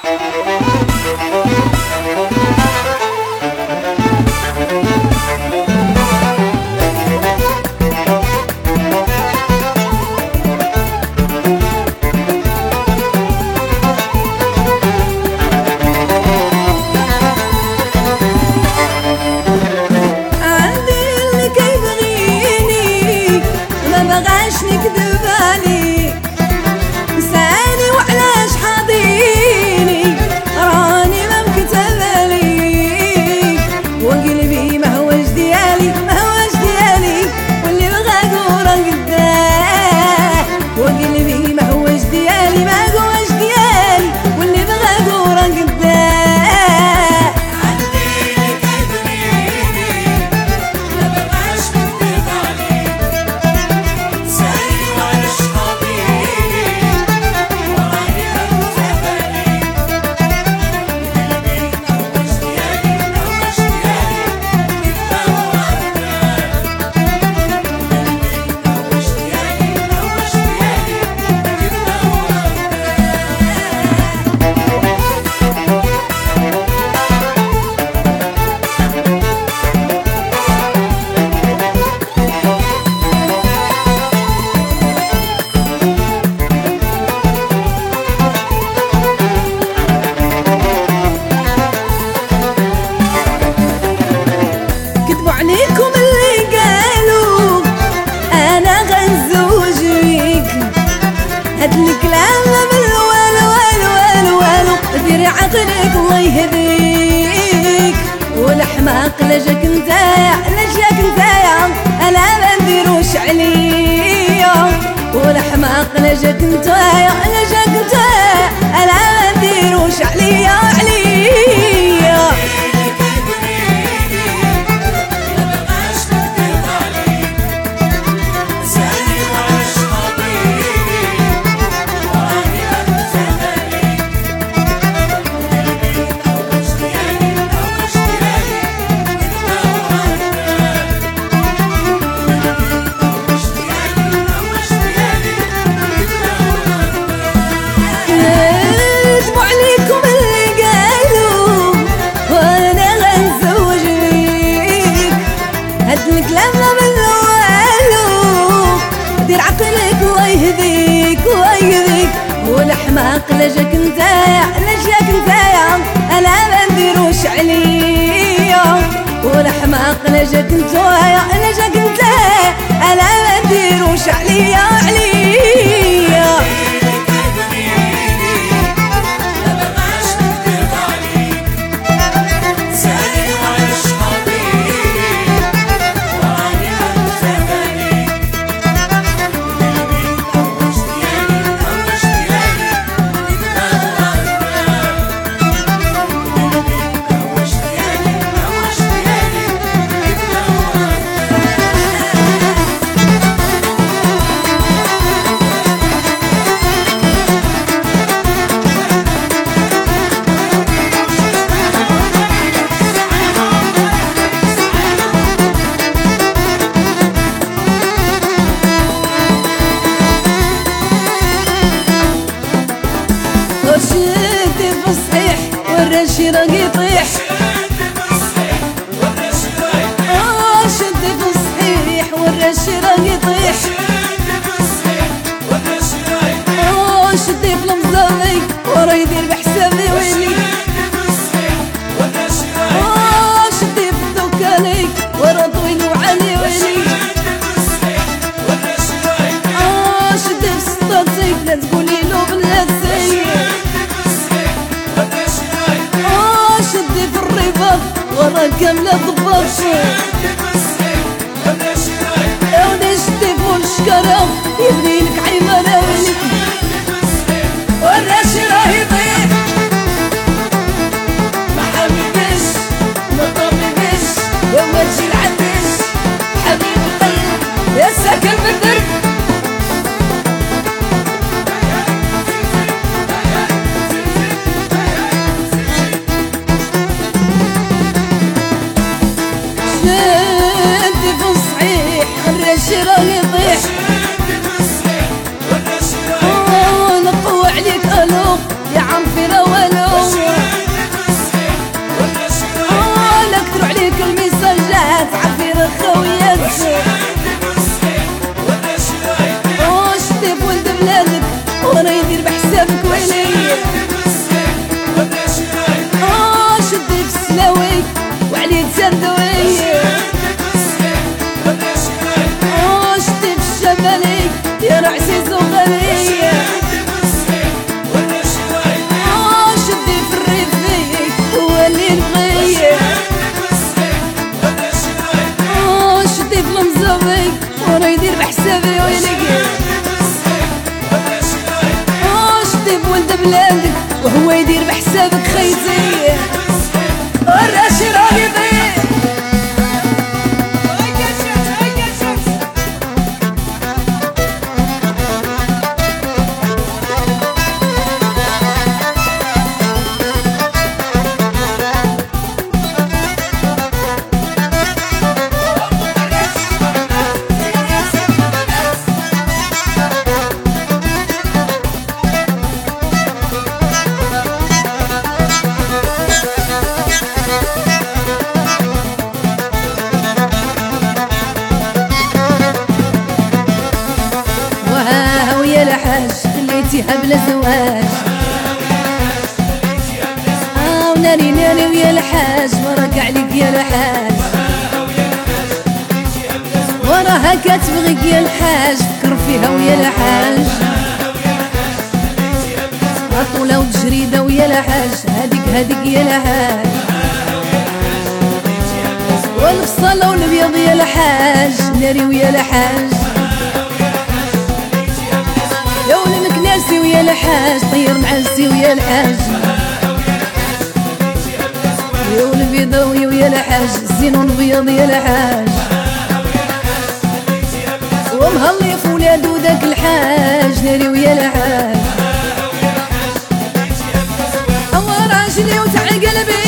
عقلك الله يهديك، والحماق لجاك نتايا لجاك نتايا انا ما نديروش عليا، والحماق لجاك نتايا لجاك نتايا انا ما نديروش عليا والحماق لجاك نتايا لجاك نتايا انا ما نديروش عليا، والحماق لجاك نتايا لجاك نتايا انا ما نديروش عليا شدي بالصحيح والرشي راقي يطيح، شدي بالصحيح والرشي راقي يطيح، شدي في المزاوي ورا يدير بحسابي ويلي، شدي في الدكاني ورا طويل وعلي ويلي، شدي في سطاتي لا تقولي له بلا تسير، شدي في الرباط ورا كاملة ضباط، ونشدي في الشكرة يبنيلك عيمانة ويلي، والراشي راه يطيح ما حبيبش ما طبيبش وما تجي العدش حبيب القلب يا ساكن بالدرب. شدي في الصحيح الراشي راه يطيح، نقوى عليك الو يا عم في روالو، خويا شدي ولد بلادك وانا يدير بحسابك ويلي شدي في السلاوي وعليه تسدوي شدي في الشمالي يا رعسيس وغالي شدي في الريفي هو اللي نبغي شدي في المزوي وانا يدير بحسابي ويلي شدي بولد بلادك وهو يدير بحسابك خيزي الراشي راقبي خليتيها بلا زواج وناري ناري ويا الحاج وراك عليك يا الحاج وراها كتبغيك يا الحاج فكر فيها ويا الحاج طولة وجريدة ويا الحاج هاديك يا الحاج والبصلة والبيض يا الحاج ناري ويا الحاج يا ولمك ناسي ويا الحاج طير معسي ويا الحاج يا والبيضة ويا الحاج الزينون بيض يا الحاج ومهلف ولادو داك الحاج ناري ويا الحاج هو راجلي وتاع قلبي